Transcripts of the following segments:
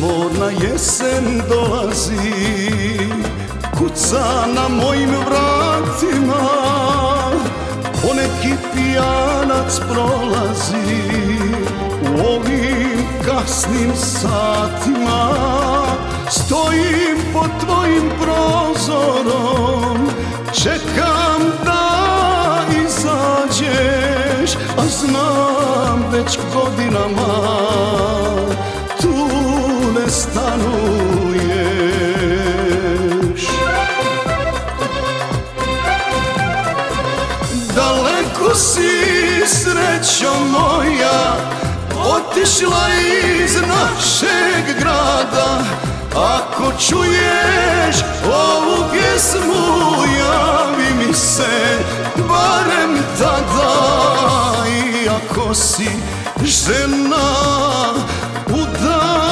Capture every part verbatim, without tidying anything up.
Smorna jesen dolazi, kuca na mojim vratima, poneki pijanac prolazi u ovim kasnim satima. Stojim pod tvojim prozorom, čekam da izađeš, a znam već godinama tu ne stanuješ. Daleko si, srećo moja, otišla iz našeg grada. Ako čuješ ovu pjesmu, javi mi se barem tada. I ako si žena udata,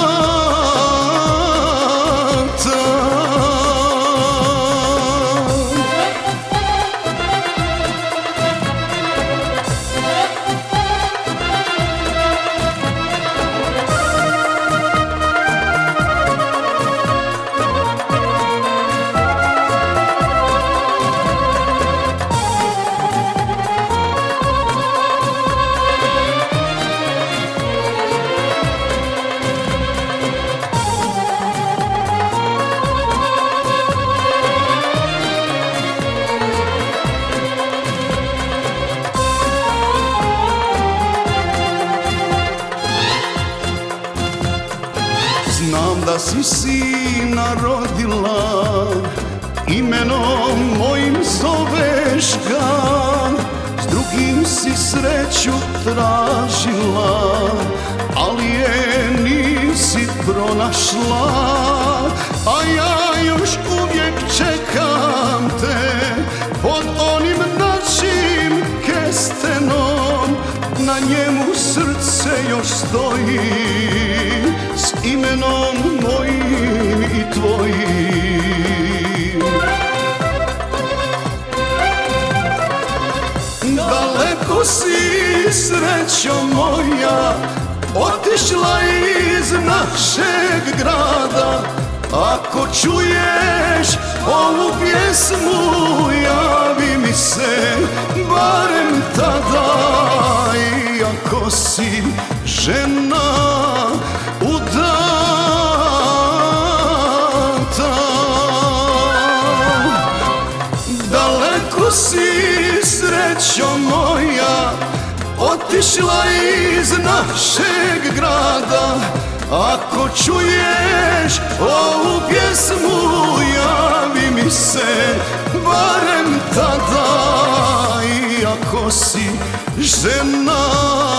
znam da si sina rodila, imenom mojim zoveš ga. S drugim si sreću tražila, ali je nisi pronašla. A ja još uvijek čekam te pod onim našim kestenom. Na njemu srce još stoji s imenom mojim i tvojim. Daleko si, srećo moja, otišla iz našeg grada. Ako čuješ ovu pjesmu, javi mi se barem tada. I ako si žena udata, daleko si, srećo moja, otišla iz našeg grada. Ako čuješ ovu pjesmu, javi mi se barem tada. I ako si žena